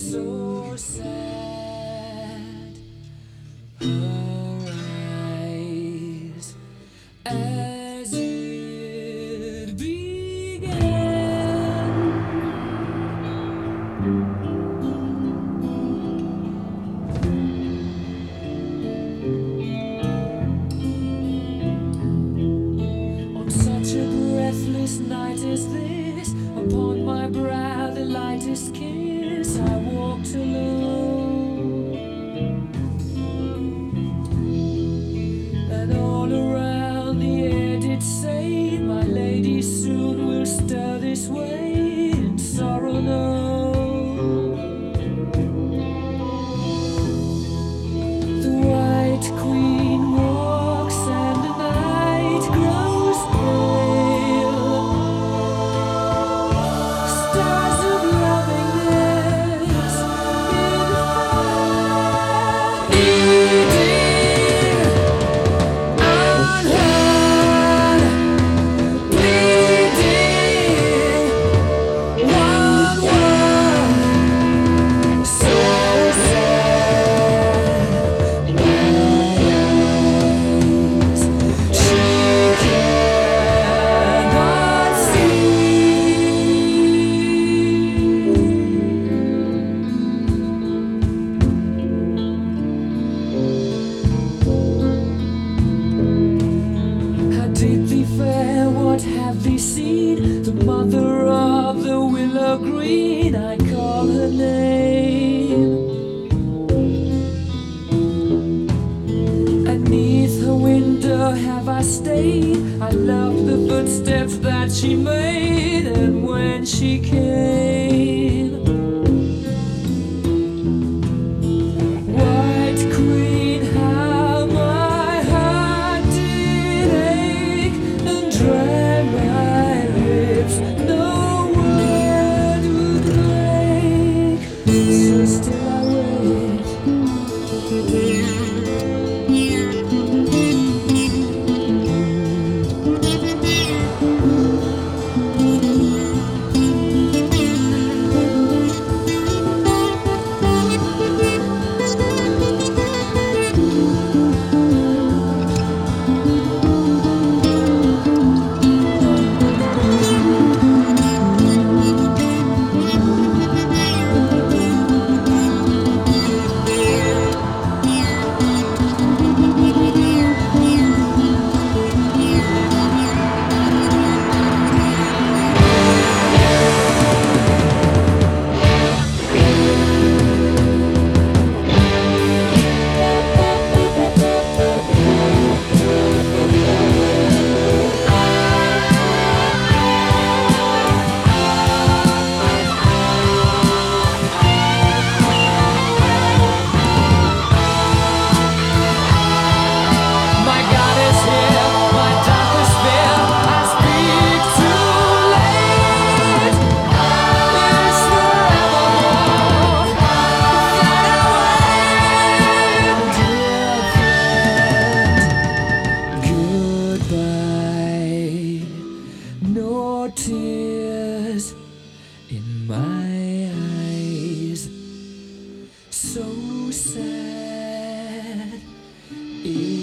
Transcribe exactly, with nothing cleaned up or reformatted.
so sad. Her eyes as it began. On such a breathless night as this, upon my brow the lightest kiss, I walked alone, and all around the air did say, my lady soon will stir this way, and sorrow no. The White Queen walks and the night grows pale. Stars of lovingness in fire, bleeding, unheard, bleeding, one word, so sad. My eyes, she cannot see. How did thee fare? What have thee seen? The mother of the willow green, I call her name. And 'neath her window have I stayed. I loved the footsteps that she made, and when she came, White Queen, how my heart did ache and dry my lips, no word would break, so still I wait. My God is here, my darkest fear, I speak too late. It's forevermore that I wait. Dear friend, goodbye. No tears in my eyes, so sad.